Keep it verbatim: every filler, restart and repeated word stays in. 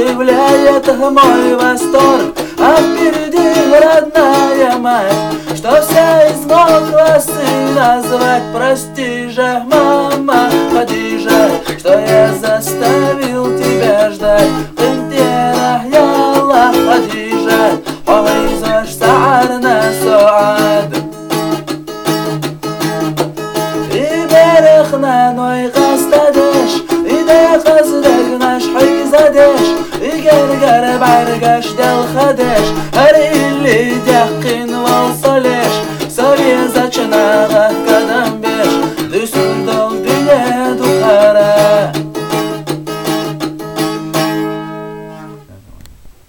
удивляет мой восторг а впереди родная мать, что вся измокла сына звать. Прости же, мама, Хадижа, что я заставил тебя ждать. Интера ялла Хадижа, ويزوج سعرنا سعاد يبارخنا نوي غستدش إذا خزدقناش حيزدش يقرقر بعرقش دل خدش